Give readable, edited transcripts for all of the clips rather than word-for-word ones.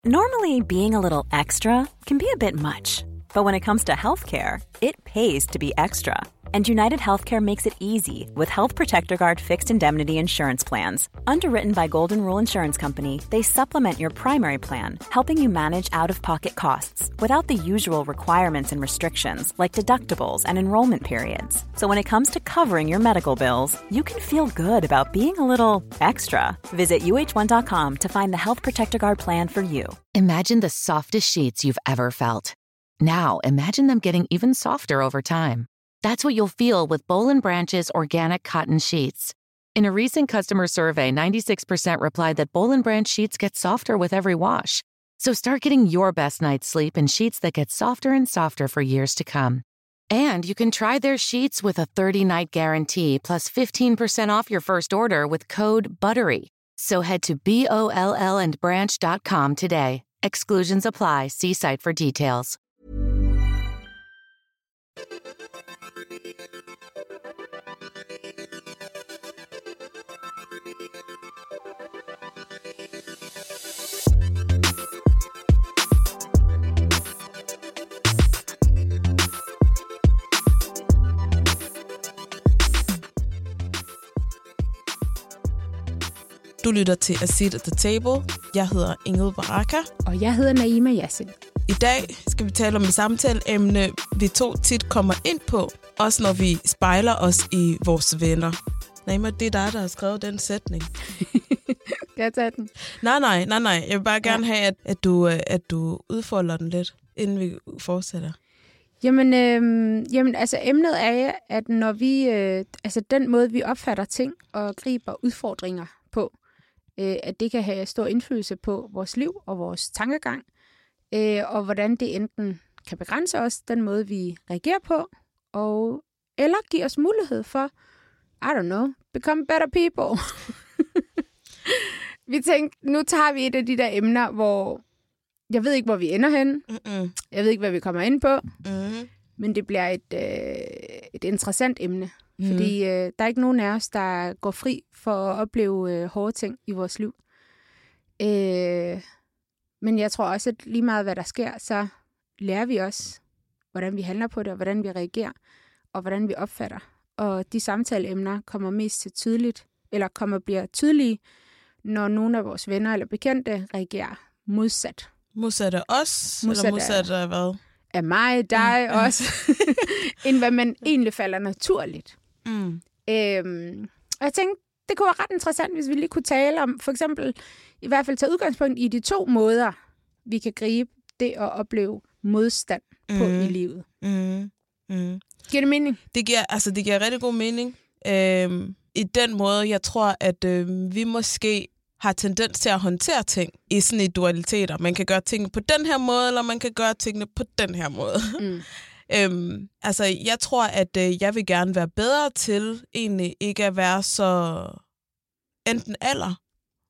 Normally, being a little extra can be a bit much, but when it comes to healthcare, it pays to be extra. And United Healthcare makes it easy with Health Protector Guard fixed indemnity insurance plans. Underwritten by Golden Rule Insurance Company, they supplement your primary plan, helping you manage out-of-pocket costs without the usual requirements and restrictions like deductibles and enrollment periods. So when it comes to covering your medical bills, you can feel good about being a little extra. Visit uh1.com to find the Health Protector Guard plan for you. Imagine the softest sheets you've ever felt. Now imagine them getting even softer over time. That's what you'll feel with Boll & Branch's organic cotton sheets. In a recent customer survey, 96% replied that Boll & Branch sheets get softer with every wash. So start getting your best night's sleep in sheets that get softer and softer for years to come. And you can try their sheets with a 30-night guarantee plus 15% off your first order with code BUTTERY. So head to BOLLandbranch.com today. Exclusions apply. See site for details. Du lytter til A Seat at the Table. Jeg hedder Ingrid Baraka. Og jeg hedder Naima Yassin. I dag skal vi tale om et samtaleemne, vi to tit kommer ind på, også når vi spejler os i vores venner. Naima, det er dig, der har skrevet den sætning. Skal jeg tage den? Nej. Jeg vil bare gerne have, at du udfolder den lidt, inden vi fortsætter. Jamen, altså emnet er, at når vi, den måde, vi opfatter ting og griber udfordringer på, at det kan have stor indflydelse på vores liv og vores tankegang, og hvordan det enten kan begrænse os, den måde, vi reagerer på, eller give os mulighed for, I don't know, become better people. Vi tænkte, nu tager vi et af de der emner, hvor jeg ved ikke, hvor vi ender henne. Mm-mm. Jeg ved ikke, hvad vi kommer ind på. Mm-hmm. Men det bliver et interessant emne. Mm. Fordi der er ikke nogen af os, der går fri for at opleve hårde ting i vores liv. Men jeg tror også, at lige meget hvad der sker, så lærer vi også, hvordan vi handler på det, og hvordan vi reagerer, og hvordan vi opfatter. Og de samtaleemner kommer mest til bliver tydelige, når nogle af vores venner eller bekendte reagerer modsat. Modsat af os? Eller modsat af hvad? Af mig, dig også. End hvad man egentlig falder naturligt. Mm. Og jeg tænkte, det kunne være ret interessant, hvis vi lige kunne tale om, for eksempel, i hvert fald tage udgangspunkt i de to måder, vi kan gribe det at opleve modstand på i livet. Mm. Mm. Giver det mening? Det giver rigtig god mening. I den måde, jeg tror, at vi måske har tendens til at håndtere ting i sådan et dualiteter. Man kan gøre tingene på den her måde, eller man kan gøre tingene på den her måde. Mm. Jeg tror, at jeg vil gerne være bedre til egentlig ikke at være så enten eller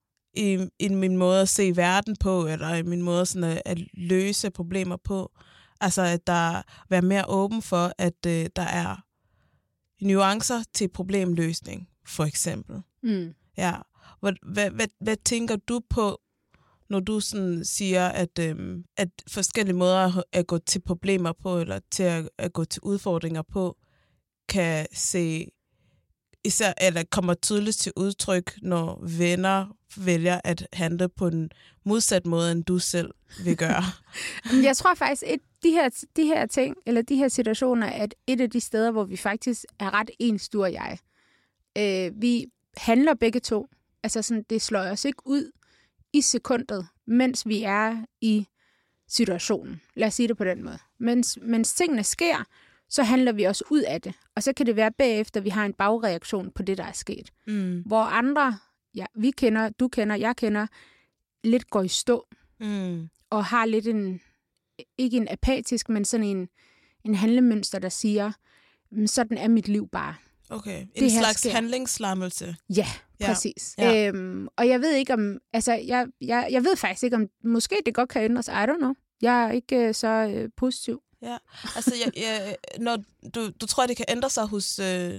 i min måde at se verden på, eller i min måde sådan at løse problemer på. Altså, at der være mere åben for, at der er nuancer til problemløsning, for eksempel. Mm. Ja. Hvad tænker du på, når du sådan siger, at forskellige måder at gå til problemer på, eller til at gå til udfordringer på, kan se især, eller kommer tydeligt til udtryk, når venner vælger at handle på en modsat måde, end du selv vil gøre? Jeg tror faktisk, at de her ting, eller de her situationer, er et af de steder, hvor vi faktisk er ret ens, du og jeg. Vi handler begge to. Altså sådan, det slår os ikke ud i sekundet, mens vi er i situationen. Lad os sige det på den måde. Mens tingene sker, så handler vi også ud af det. Og så kan det være bagefter, vi har en bagreaktion på det, der er sket. Mm. Hvor andre, vi kender, du kender, jeg kender, lidt går i stå. Mm. Og har lidt ikke en apatisk, men sådan en handlemønster, der siger, sådan er mit liv bare. Okay, en slags handlingslammelse. Ja, præcis. Ja. Og jeg ved ikke om, jeg ved faktisk ikke om, måske det godt kan ændres, I don't know. Jeg er ikke så positiv. Ja, altså når du tror, det kan ændre sig hos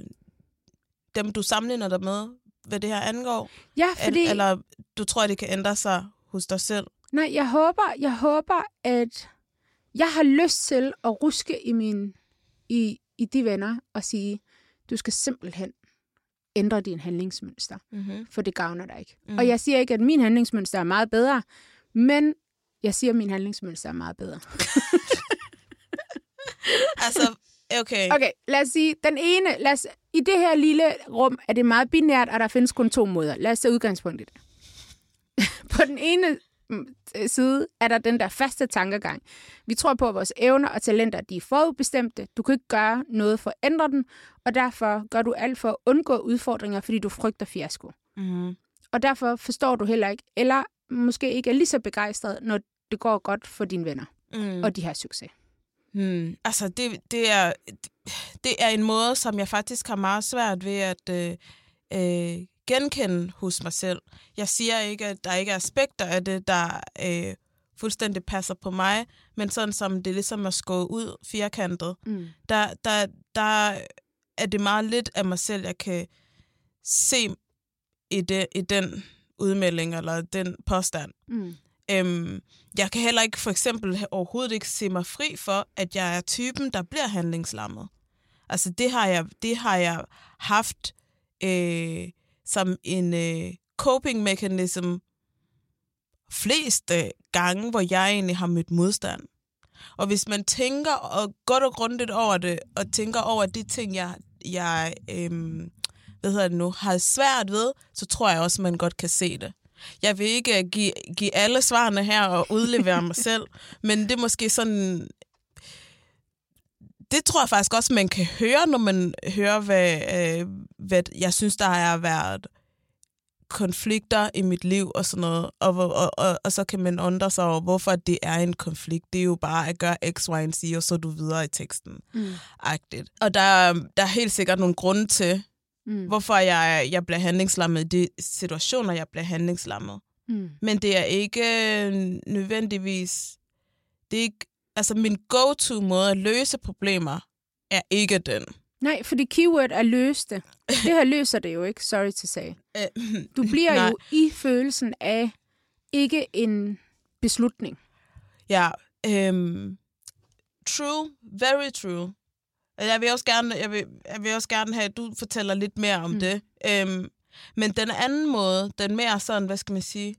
dem, du sammenligner dig med, hvad det her angår? Ja, fordi... Eller du tror, det kan ændre sig hos dig selv? Nej, jeg håber, at jeg har lyst til at ruske i de venner og sige, du skal simpelthen ændre din handlingsmønster, for det gavner dig ikke. Og jeg siger ikke, at min handlingsmønster er meget bedre, men jeg siger, at min handlingsmønster er meget bedre. Altså, okay. Okay, lad os sige, i det her lille rum er det meget binært, og der findes kun 2 måder. Lad os tage udgangspunkt i det. På den ene side er der den der faste tankegang. Vi tror på, at vores evner og talenter, de er forudbestemte. Du kan ikke gøre noget for at ændre den, og derfor gør du alt for at undgå udfordringer, fordi du frygter fiasko. Og derfor forstår du heller ikke, eller måske ikke er lige så begejstret, når det går godt for dine venner, og de har succes. Altså, det er en måde, som jeg faktisk har meget svært ved at genkende hos mig selv. Jeg siger ikke, at der ikke er aspekter af det, der fuldstændig passer på mig, men sådan som det ligesom er skåret ud firkantet, der er det meget lidt af mig selv, jeg kan se i den udmelding eller den påstand. Jeg kan heller ikke for eksempel overhovedet ikke se mig fri for, at jeg er typen, der bliver handlingslammet. Altså det har jeg haft som en coping mechanism fleste gange, hvor jeg egentlig har mødt modstand. Og hvis man tænker og godt og grundigt over det, og tænker over de ting, jeg har svært ved, så tror jeg også, man godt kan se det. Jeg vil ikke give alle svarene her og udlevere mig selv, men det er måske sådan... Det tror jeg faktisk også, man kan høre, når man hører, hvad jeg synes, der har været konflikter i mit liv og sådan noget. Og så kan man undre sig over, hvorfor det er en konflikt. Det er jo bare at gøre X, Y og Z, og så er du videre i teksten. Agtigt. Og der er helt sikkert nogle grunde til, hvorfor jeg bliver handlingslammet i de situationer, jeg bliver handlingslammet. Men det er ikke nødvendigvis... Det er ikke, altså min go-to måde at løse problemer er ikke den. Nej, fordi keyword er løste. Det her løser det jo ikke, sorry to say. Du bliver jo i følelsen af ikke en beslutning. Ja, true, very true. Jeg vil også gerne have, at du fortæller lidt mere om det. Men den anden måde, den mere sådan, hvad skal man sige,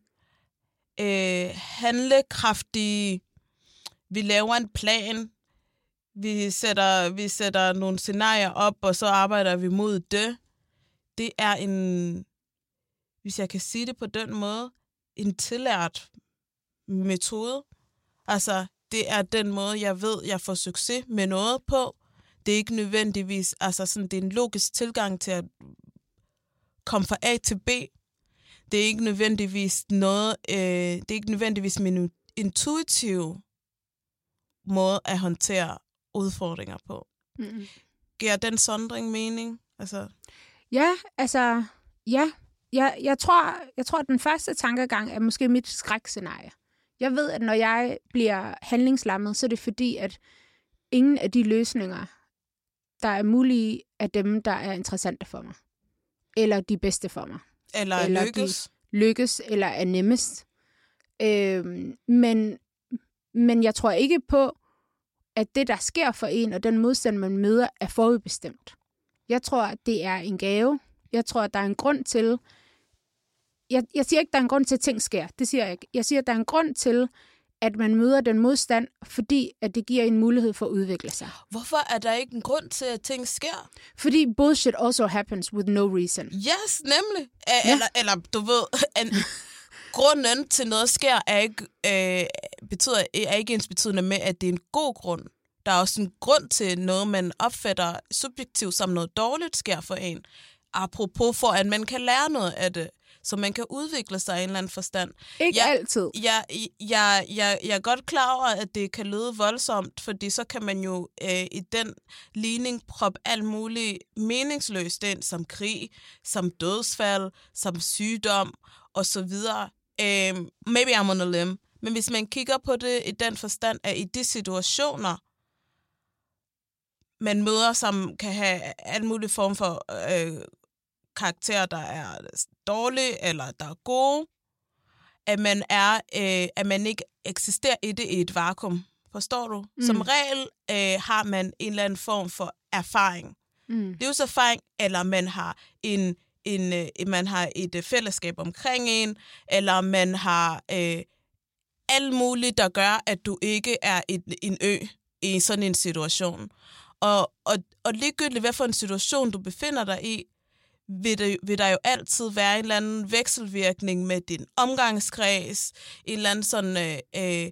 handlekraftige, vi laver en plan, vi sætter nogle scenarier op, og så arbejder vi mod det. Det er en, hvis jeg kan sige det på den måde, en tillært metode. Altså, det er den måde, jeg ved, jeg får succes med noget på. Det er ikke nødvendigvis, altså sådan, det er en logisk tilgang til at komme fra A til B. Det er ikke nødvendigvis noget, det er ikke nødvendigvis min intuitive måde at håndtere udfordringer på. Giver den sondring mening? Altså... Ja, altså, ja. Jeg tror, at den første tankegang er måske mit skrækscenarie. Jeg ved, at når jeg bliver handlingslammet, så er det fordi, at ingen af de løsninger, der er mulige, er dem, der er interessante for mig. Eller de bedste for mig. Eller lykkes. Lykkes, eller er nemmest. Men jeg tror ikke på, at det, der sker for en, og den modstand, man møder, er forudbestemt. Jeg tror, at det er en gave. Jeg tror, at der er en grund til... Jeg siger ikke, at der er en grund til, at ting sker. Det siger jeg ikke. Jeg siger, at der er en grund til, at man møder den modstand, fordi at det giver en mulighed for at udvikle sig. Hvorfor er der ikke en grund til, at ting sker? Fordi bullshit also happens with no reason. Yes, nemlig. Eller du ved, grunden til noget sker er ikke ensbetydende med, at det er en god grund. Der er også en grund til noget, man opfatter subjektivt som noget dårligt sker for en. Apropos for, at man kan lære noget af det, så man kan udvikle sig i en eller anden forstand. Ikke altid. Jeg er godt klar over, at det kan lyde voldsomt, fordi så kan man jo i den ligning proppe alt muligt meningsløst ind, som krig, som dødsfald, som sygdom osv. Maybe I'm on a limb. Men hvis man kigger på det i den forstand, at i de situationer, man møder, som kan have alle mulige form for karakterer, der er dårlige eller der er gode, at man ikke eksisterer i det i et vakuum. Forstår du? Som regel har man en eller anden form for erfaring. Livserfaring, eller man har man har et fællesskab omkring en, eller man har alt muligt, der gør, at du ikke er en ø i sådan en situation. Og ligegyldigt, hvad for en situation du befinder dig i, vil der jo altid være en eller anden vekselvirkning med din omgangskreds, en eller anden sådan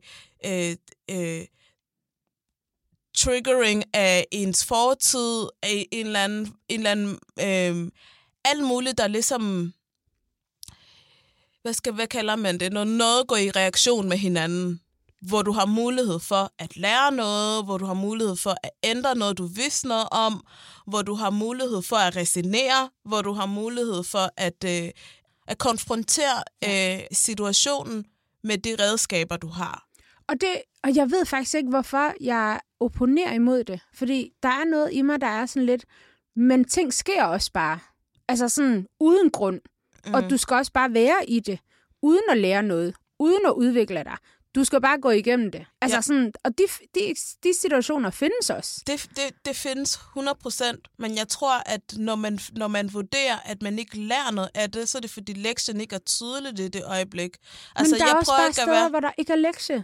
triggering af ens fortid, af en eller anden alt muligt, der ligesom, hvad kalder man det, når noget går i reaktion med hinanden, hvor du har mulighed for at lære noget, hvor du har mulighed for at ændre noget, du vidste noget om, hvor du har mulighed for at resonere, hvor du har mulighed for at konfrontere situationen med de redskaber, du har. Og jeg ved faktisk ikke, hvorfor jeg opponerer imod det. Fordi der er noget i mig, der er sådan lidt, men ting sker også bare. Altså sådan uden grund. Og du skal også bare være i det, uden at lære noget, uden at udvikle dig. Du skal bare gå igennem det. Altså sådan, og de situationer findes også. Det findes 100%, men jeg tror, at når man vurderer, at man ikke lærer noget af det, så er det fordi lektien ikke er tydeligt i det øjeblik. Altså, men der er også bare steder, hvor der ikke er lektie.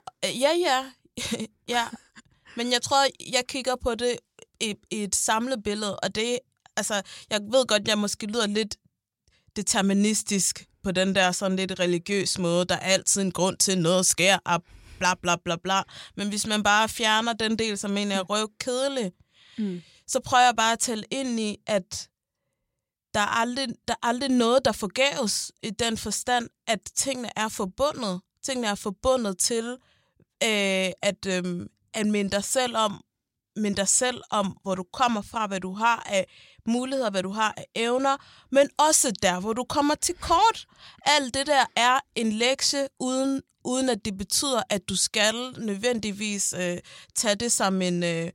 Ja. Men jeg tror, jeg kigger på det i et samlet billede, og det, altså, jeg ved godt, jeg måske lyder lidt deterministisk på den der sådan lidt religiøs måde. Der er altid en grund til, noget sker, og bla bla bla bla. Men hvis man bare fjerner den del, som egentlig er røvkedelig, så prøver jeg bare at tælle ind i, at der er aldrig noget, der forgæves i den forstand, at tingene er forbundet. Tingene er forbundet til at minde dig selv om, hvor du kommer fra, hvad du har af muligheder, hvad du har af evner, men også der, hvor du kommer til kort. Alt det der er en lektie, uden at det betyder, at du skal nødvendigvis tage det som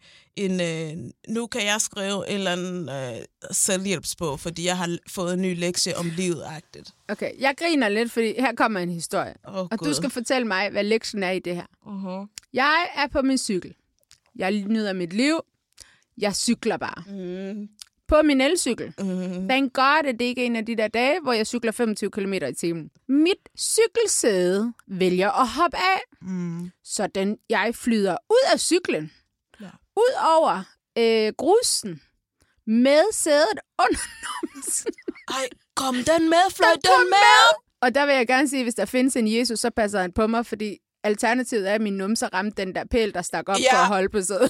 nu kan jeg skrive en eller anden selvhjælpsbog, fordi jeg har fået en ny lektie om livet-agtigt. Okay, jeg griner lidt, fordi her kommer en historie. Og du skal fortælle mig, hvad lektien er i det her. Jeg er på min cykel. Jeg nyder mit liv. Jeg cykler bare. På min elcykel. Thank God, at det ikke er en af de der dage, hvor jeg cykler 25 km i timen. Mit cykelsæde vælger at hoppe af. Så jeg flyder ud af cyklen. Ja. Ud over grusen. Med sædet under numsen. Ej, kom den med, fløj den med! Og der vil jeg gerne sige, at hvis der findes en Jesus, så passer han på mig, fordi alternativet er, at min numse ramte den der pæl, der stak op for at holde på sædet.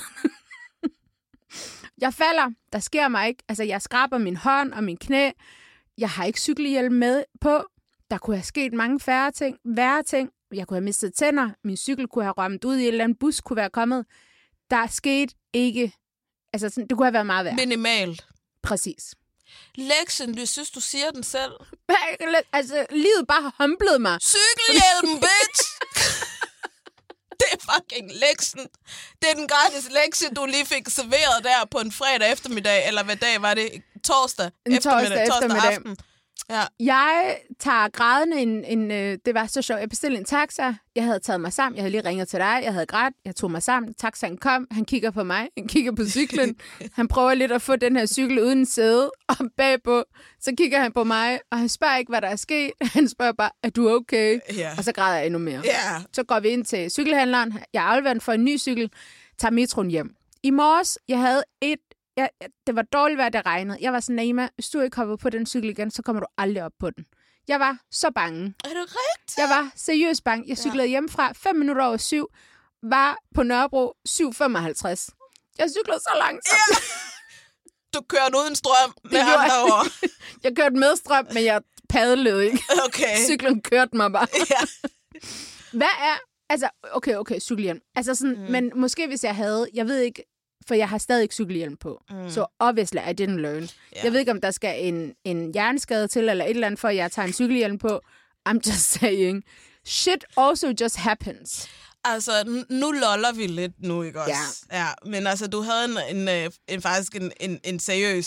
Jeg falder. Der sker mig ikke. Altså, jeg skraber min hånd og min knæ. Jeg har ikke cykelhjelm med på. Der kunne have sket mange værre ting. Jeg kunne have mistet tænder. Min cykel kunne have rømt ud i en eller anden bus, kunne være kommet. Der skete ikke. Altså, sådan, det kunne have været meget værre. Minimalt. Præcis. Lektien, jeg synes, du siger den selv. Altså, livet bare humblede mig. Cykelhjelm, bitch! Det er fucking lektien. Det er den gratis lektie, du lige fik serveret der på en fredag eftermiddag, eller hvad dag var det? Torsdag eftermiddag. Aften. Ja. Jeg tager grædende det var så sjovt. Jeg bestilte en taxa. Jeg havde taget mig sammen. Jeg havde lige ringet til dig. Jeg havde grædt. Jeg tog mig sammen. Taxaen kom. Han kigger på mig. Han kigger på cyklen. Han prøver lidt at få den her cykel uden sæde. Og bagpå, så kigger han på mig. Og han spørger ikke, hvad der er sket. Han spørger bare, er du okay? Yeah. Og så græder jeg endnu mere. Yeah. Så går vi ind til cykelhandleren. Jeg har afleveret for en ny cykel. Tager metroen hjem. I morges, jeg havde det var dårligt vejr, det regnede. Jeg var sådan, Naima, hvis du ikke hopper på den cykel igen, så kommer du aldrig op på den. Jeg var så bange. Er det rigtigt? Jeg var seriøst bange. Jeg cyklede hjemmefra 5 minutter over 7, var på Nørrebro 7:55. Jeg cyklede så langsomt. Ja. Du kørte uden strøm med andre ord. Jeg kørte med strøm, men jeg padlede ikke. Okay. Cyklen kørte mig bare. Ja. Hvad er... Altså, okay, cykelhjelm. Altså sådan, men måske hvis jeg havde... Jeg ved ikke... For jeg har stadig ikke cykelhjelm på. Så obviously, I didn't learn. Yeah. Jeg ved ikke, om der skal en hjerneskade til, eller et eller andet, for at jeg tager en cykelhjelm på. I'm just saying. Shit also just happens. Altså, nu loller vi lidt nu, ikke også? Ja. Ja, men altså, du havde faktisk en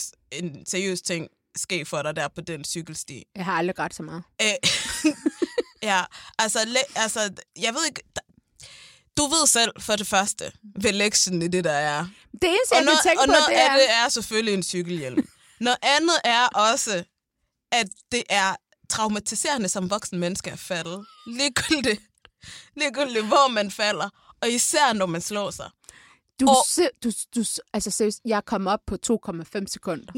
seriøs ting ske for dig der på den cykelsti. Jeg har aldrig grædt så meget. Ja, altså, jeg ved ikke... Du ved selv, for det første, hvad lektionen i det, der er. Det eneste, jeg kan tænke på, det er... Og noget af det er selvfølgelig en cykelhjelm. Noget andet er også, at det er traumatiserende som voksen menneske at falde. Ligegyldigt, hvor man falder. Og især, når man slår sig. Altså seriøst, jeg kom op på 2,5 sekunder.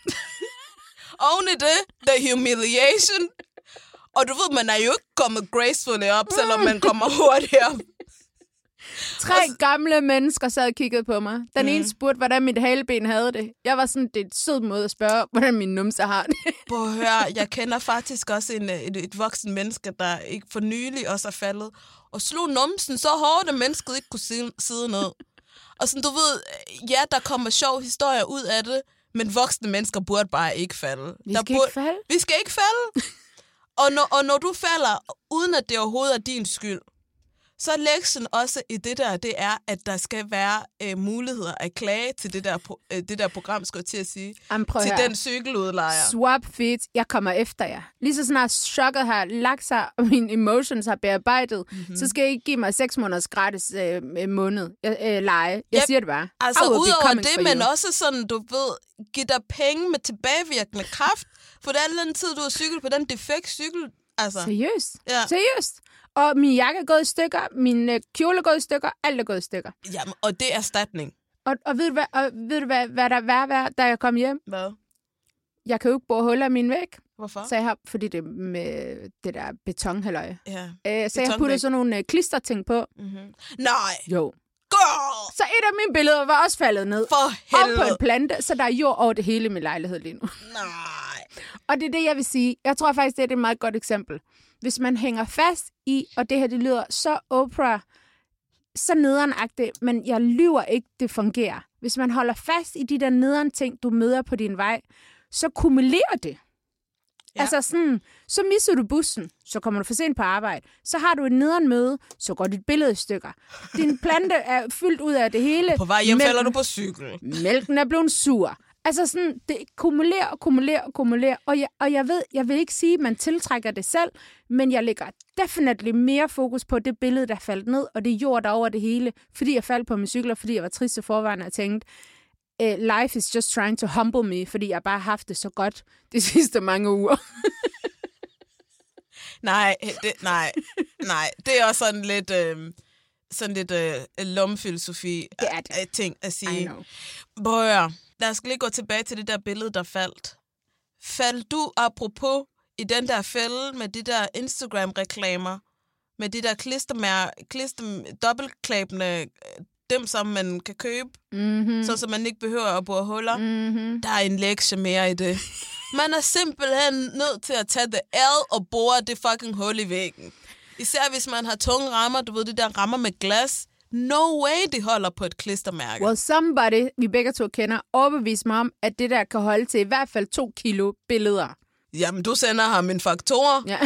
Oven i det, the humiliation. Og du ved, man er jo ikke kommet gracefully op, selvom man kommer hurtigt op. 3 gamle mennesker sad og kiggede på mig. Den ene spurgte, hvordan mit haleben havde det. Jeg var sådan, det er et sød måde at spørge, hvordan min numse har det. Prøv at høre, jeg kender faktisk også et voksen menneske, der ikke for nylig også er faldet, og slog numsen så hårdt, at mennesket ikke kunne sidde ned. Og sådan, du ved, ja, der kommer sjov historier ud af det, men voksne mennesker burde bare ikke falde. Vi skal ikke falde. Og når du falder, uden at det overhovedet er din skyld, så er lektionen også i det er, at der skal være muligheder at klage til det der program, skal jeg til at sige, til den cykeludlejer. Swap feet, jeg kommer efter jer. Lige så snart chokket har lagt sig, og mine emotions har bearbejdet, så skal I ikke give mig 6 måneders gratis måned leje. Jeg siger det bare. Altså udover det, men også sådan, du ved, giv dig penge med tilbagevirkende kraft, for det er den tid, du har cyklet på den defekt cykel. Altså. Seriøst? Ja. Seriøst? Og min jakke er gået i stykker, min kjole er gået i stykker, alt er gået i stykker. Jamen, og det er erstatning. Og ved du hvad der var, da jeg kom hjem? Hvad? Jeg kan jo ikke bore huller i min væg. Hvorfor? Så jeg har, fordi det er med det der betonhalløj. Ja. Så jeg puttede sådan nogle klisterting på. Mm-hmm. Nej. Jo. Girl! Så et af mine billeder var også faldet ned. For helvede. Op på en plante, så der er jord over det hele i min lejlighed lige nu. Nej. Og det er det, jeg vil sige. Jeg tror faktisk, det er et meget godt eksempel. Hvis man hænger fast i, og det her, det lyder så Oprah, så nedenagtigt, men jeg lyver ikke, det fungerer. Hvis man holder fast i de der nederen ting, du møder på din vej, så kumulerer det. Ja. Altså sådan, så misser du bussen, så kommer du for sent på arbejde. Så har du et nederen møde, så går dit billede i stykker. Din plante er fyldt ud af det hele. På vej hjem falder du på cykel. Mælken er blevet sur. Altså sådan, det kumulerer. Og jeg vil ikke sige, at man tiltrækker det selv, men jeg lægger definitivt mere fokus på det billede, der faldt ned, og det jord der over det hele, fordi jeg faldt på min cykel, og fordi jeg var trist til forvejen, og tænkte, life is just trying to humble me, fordi jeg bare har haft det så godt de sidste mange uger. Nej, det er også sådan lidt lommefilosofi ting at sige. Bøger, lad os lige gå tilbage til det der billede, der faldt. Faldt du apropos i den der fælde med de der Instagram-reklamer, med de der dobbeltklæbende, dem som man kan købe, så man ikke behøver at bore huller? Der er en lektie mere i det. Man er simpelthen nødt til at tage det og bore det fucking hul i væggen. Især hvis man har tunge rammer, du ved, de der rammer med glas. No way, de holder på et klistermærke. Well, somebody, vi begge to kender, overbeviste mig om, at det der kan holde til i hvert fald 2 kilo billeder. Jamen, du sender ham en faktor. Ja.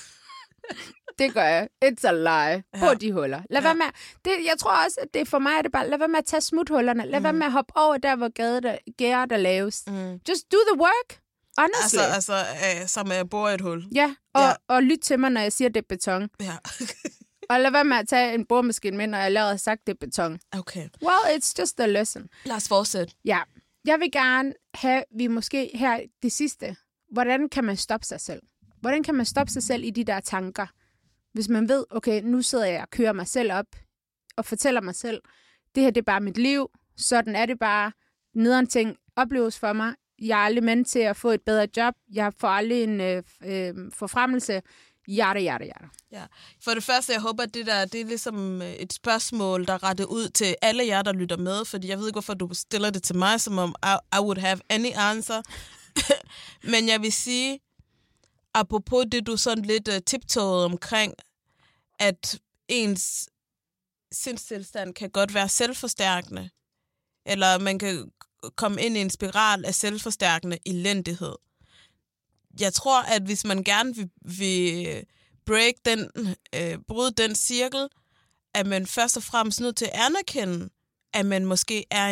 Det gør jeg. It's a lie. På de huller. Lad være med. Jeg tror også, at det for mig er det bare, lad være med at tage smuthullerne. Lad være med at hoppe over der, hvor gære der laves. Just do the work. Honestly. Altså som at bore et hul. Ja, og lyt til mig, når jeg siger, det er beton. Ja. Og lad være med at tage en boremaskine med, når jeg allerede har sagt, det er beton. Okay. Well, it's just a lesson. Lad os fortsætte. Ja. Jeg vil gerne have, vi måske her det sidste. Hvordan kan man stoppe sig selv? Hvordan kan man stoppe sig selv i de der tanker? Hvis man ved, okay, nu sidder jeg og kører mig selv op og fortæller mig selv, det her det er bare mit liv, sådan er det bare, nederen ting opleves for mig, jeg er aldrig ment til at få et bedre job, jeg får aldrig en forfremmelse, yada. Ja. For det første, jeg håber, at det er ligesom et spørgsmål, der er rettet ud til alle jer, der lytter med, fordi jeg ved ikke, hvorfor du stiller det til mig, som om I would have any answer. Men jeg vil sige, apropos det, du sådan lidt tiptoede omkring, at ens sindstilstand kan godt være selvforstærkende, eller man kan komme ind i en spiral af selvforstærkende elendighed. Jeg tror, at hvis man gerne vil bryde den cirkel, at man først og fremmest nødt til at anerkende, at man måske er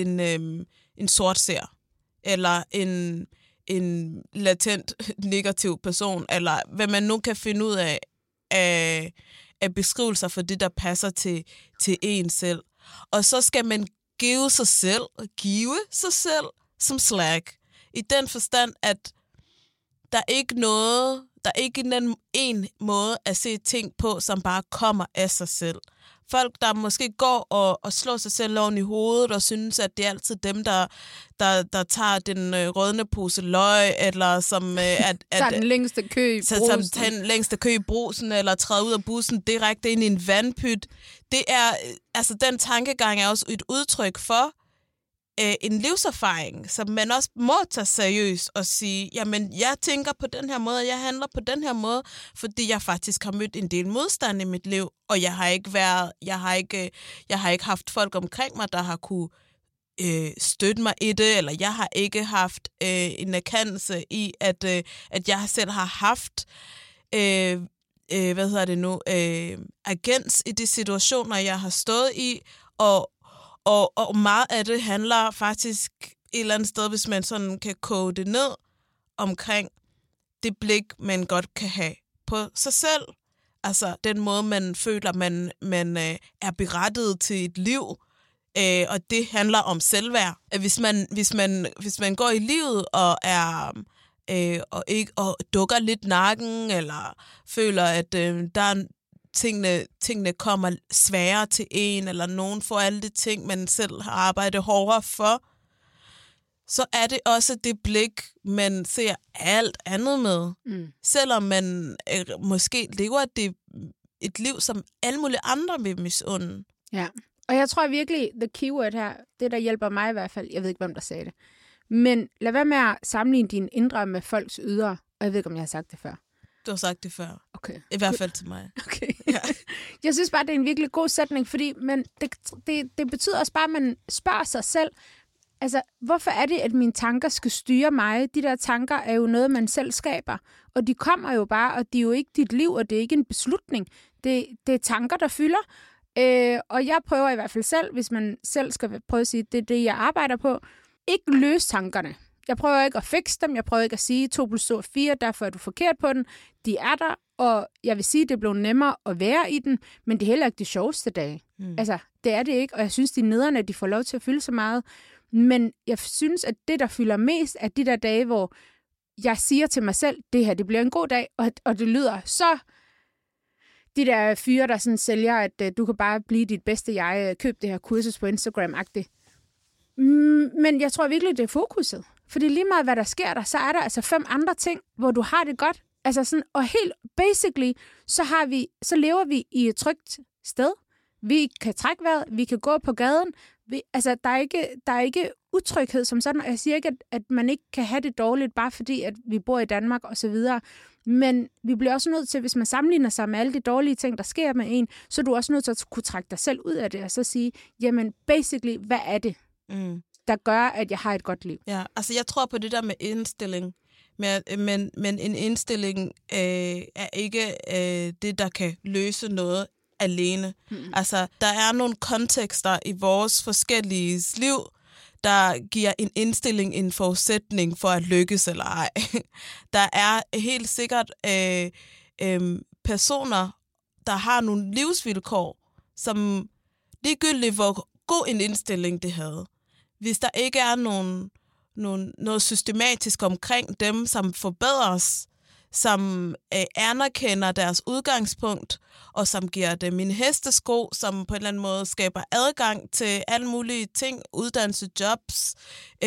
en sortseer, eller en latent negativ person, eller hvad man nu kan finde ud af, af beskrivelser for det, der passer til en selv. Og så skal man give sig selv som slack. I den forstand, at der er ikke en måde at se ting på, som bare kommer af sig selv. Folk, der måske går og slår sig selv oven i hovedet og synes, at det er altid dem, der tager den rødne pose løg, eller som tager den længste kø i brusen. Tager den længste kø i brusen, eller træder ud af bussen direkte ind i en vandpyt. Det er, altså den tankegang er også et udtryk for en livserfaring, som man også må tage seriøst og sige, jamen, jeg tænker på den her måde, og jeg handler på den her måde, fordi jeg faktisk har mødt en del modstand i mit liv, og jeg har ikke haft folk omkring mig, der har kunne støtte mig i det, eller jeg har ikke haft en erkendelse i, at jeg selv har haft agens i de situationer, jeg har stået i, og meget af det handler faktisk et eller andet sted, hvis man sådan kan koge det ned omkring det blik, man godt kan have på sig selv. Altså den måde, man føler, man er berettiget til et liv, og det handler om selvværd. Hvis man går i livet og er og dukker lidt nakken, eller føler, at der er tingene kommer sværere til en, eller nogen får alle de ting, man selv har arbejdet hårdere for, så er det også det blik, man ser alt andet med. Selvom man måske lever et liv, som alle mulige andre vil misunde. Ja, og jeg tror virkelig, the keyword her, det der hjælper mig i hvert fald, jeg ved ikke, hvem der sagde det, men lad være med at sammenligne dine indre med folks ydre, og jeg ved ikke, om jeg har sagt det før. Du har sagt det før. Okay. I hvert fald til mig. Okay. Ja. Jeg synes bare, det er en virkelig god sætning, fordi det betyder også bare, at man spørger sig selv, altså, hvorfor er det, at mine tanker skal styre mig? De der tanker er jo noget, man selv skaber, og de kommer jo bare, og de er jo ikke dit liv, og det er ikke en beslutning. Det er tanker, der fylder, og jeg prøver i hvert fald selv, hvis man selv skal prøve at sige, det er det, jeg arbejder på, ikke løse tankerne. Jeg prøver ikke at fikse dem, jeg prøver ikke at sige 2 + 2 er 4, derfor er du forkert på den. De er der, og jeg vil sige, at det blev nemmere at være i den, men det er heller ikke de sjoveste dage. Altså, det er det ikke, og jeg synes, de nederne, de får lov til at fylde så meget. Men jeg synes, at det, der fylder mest, er de der dage, hvor jeg siger til mig selv, det her, det bliver en god dag, og det lyder så... De der fyre, der sådan sælger, at du kan bare blive dit bedste jeg, køb det her kursus på Instagram-agtigt. Men jeg tror virkelig, det er fokuset. Fordi lige meget, hvad der sker der, så er der altså 5 andre ting, hvor du har det godt. Altså sådan, og helt basically, så lever vi i et trygt sted. Vi kan trække vejret, vi kan gå på gaden. Der er ikke utryghed som sådan, og jeg siger ikke, at man ikke kan have det dårligt, bare fordi, at vi bor i Danmark og så videre. Men vi bliver også nødt til, hvis man sammenligner sig med alle de dårlige ting, der sker med en, så er du også nødt til at kunne trække dig selv ud af det, og så sige, jamen basically, hvad er det, der gør, at jeg har et godt liv? Ja, altså jeg tror på det der med indstilling, men en indstilling er ikke det, der kan løse noget alene. Altså, der er nogle kontekster i vores forskellige liv, der giver en indstilling en forudsætning for at lykkes eller ej. Der er helt sikkert personer, der har nogle livsvilkår, som ligegyldigt hvor god en indstilling det havde. Hvis der ikke er noget systematisk omkring dem, som forbedres, som anerkender deres udgangspunkt, og som giver dem en hestesko, som på en eller anden måde skaber adgang til alle mulige ting, uddannelse, jobs,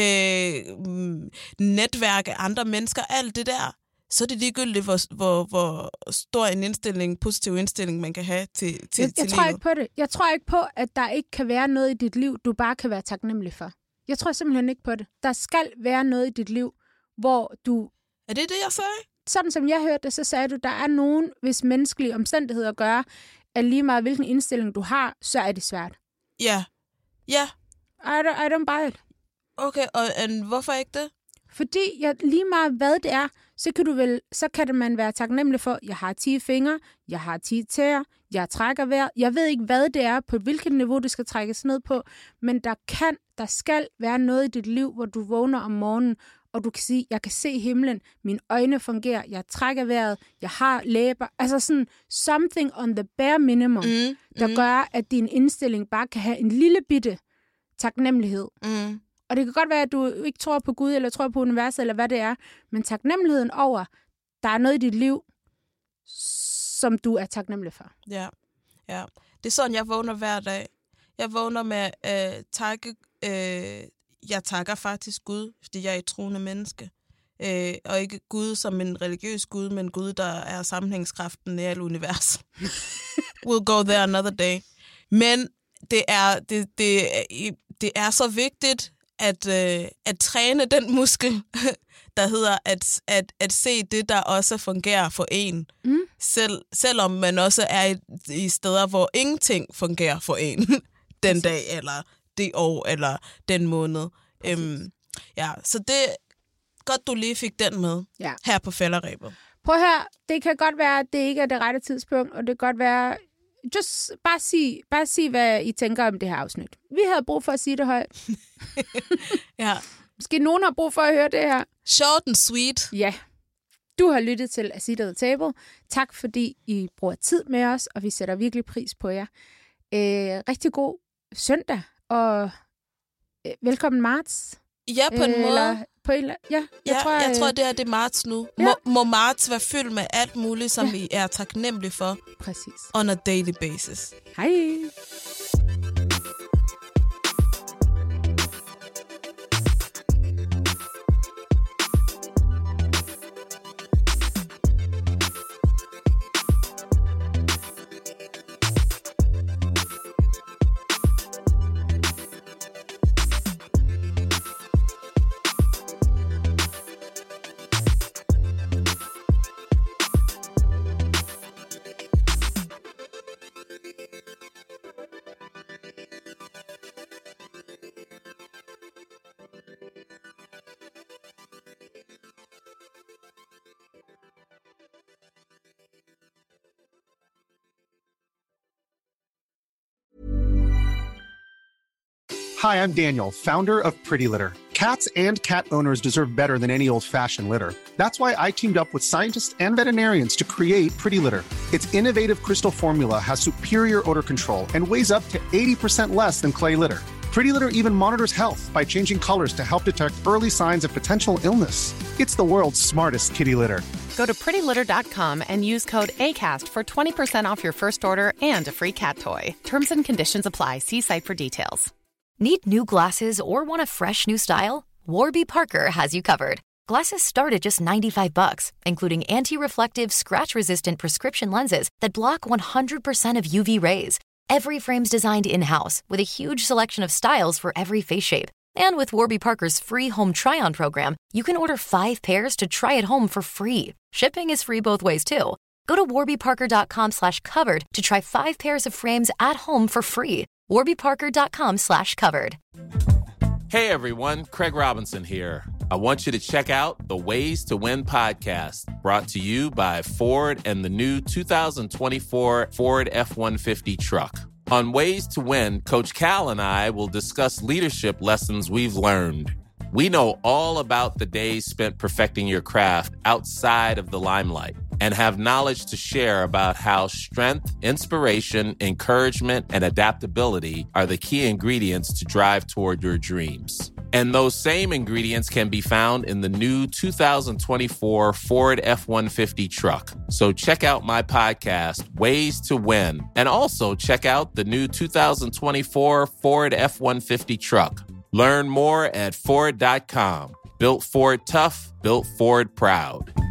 netværk af andre mennesker, alt det der, så er det ligegyldigt, hvor stor en positiv indstilling, man kan have til jeg tror ikke på det. Jeg tror ikke på, at der ikke kan være noget i dit liv, du bare kan være taknemmelig for. Jeg tror simpelthen ikke på det. Der skal være noget i dit liv, hvor du... Er det det, jeg sagde? Sådan som jeg hørte det, så sagde du, der er nogen, hvis menneskelige omstændigheder gør, at lige meget hvilken indstilling du har, så er det svært. Ja. Ja. I don't buy it. Okay, og hvorfor ikke det? Fordi lige meget hvad det er, så kan man være taknemmelig for, jeg har 10 fingre, jeg har 10 tæer, jeg trækker vejret. Jeg ved ikke, hvad det er, på hvilket niveau det skal trækkes ned på, men der skal være noget i dit liv, hvor du vågner om morgenen og du kan sige, jeg kan se himlen, mine øjne fungerer, jeg trækker vejret, jeg har læber. Altså sådan something on the bare minimum, der gør, at din indstilling bare kan have en lille bitte taknemmelighed. Og det kan godt være, at du ikke tror på Gud, eller tror på universet, eller hvad det er, men taknemmeligheden over, der er noget i dit liv, som du er taknemmelig for. Ja. Det er sådan, jeg vågner hver dag. Jeg vågner med takke. Jeg takker faktisk Gud, fordi jeg er et troende menneske. Og ikke Gud som en religiøs Gud, men Gud, der er sammenhængskraften i alt univers. We'll go there another day. Men det er så vigtigt at træne den muskel, der hedder at se det, der også fungerer for en. Selvom man også er i steder, hvor ingenting fungerer for en den dag, eller det år, eller den måned. Så det er godt, du lige fik den med her på Falderebet. Prøv at høre, det kan godt være, at det ikke er det rette tidspunkt, og det kan godt være... Just bare sig, hvad I tænker om det her afsnit. Vi havde brug for at sige det højt. Ja. Måske nogen har brug for at høre det her. Short and sweet. Ja. Du har lyttet til A Seat at the Table. Tak, fordi I bruger tid med os, og vi sætter virkelig pris på jer. Rigtig god søndag, og velkommen marts. Ja, på en måde. Jeg tror, det er marts nu. Ja. Må marts være fyldt med alt muligt, som vi er taknemmelige for. Præcis. On a daily basis. Hej. Hi, I'm Daniel, founder of Pretty Litter. Cats and cat owners deserve better than any old-fashioned litter. That's why I teamed up with scientists and veterinarians to create Pretty Litter. Its innovative crystal formula has superior odor control and weighs up to 80% less than clay litter. Pretty Litter even monitors health by changing colors to help detect early signs of potential illness. It's the world's smartest kitty litter. Go to prettylitter.com and use code ACAST for 20% off your first order and a free cat toy. Terms and conditions apply. See site for details. Need new glasses or want a fresh new style? Warby Parker has you covered. Glasses start at just $95, including anti-reflective, scratch-resistant prescription lenses that block 100% of UV rays. Every frame's designed in-house with a huge selection of styles for every face shape. And with Warby Parker's free home try-on program, you can order 5 pairs to try at home for free. Shipping is free both ways, too. Go to warbyparker.com/covered to try 5 pairs of frames at home for free. warbyparker.com/covered. Hey everyone, Craig Robinson here. I want you to check out the Ways to Win podcast, brought to you by Ford and the new 2024 Ford F-150 truck. On Ways to Win, Coach Cal and I will discuss leadership lessons we've learned. We know all about the days spent perfecting your craft outside of the limelight and have knowledge to share about how strength, inspiration, encouragement, and adaptability are the key ingredients to drive toward your dreams. And those same ingredients can be found in the new 2024 Ford F-150 truck. So check out my podcast, Ways to Win, and also check out the new 2024 Ford F-150 truck. Learn more at Ford.com. Built Ford tough, built Ford proud.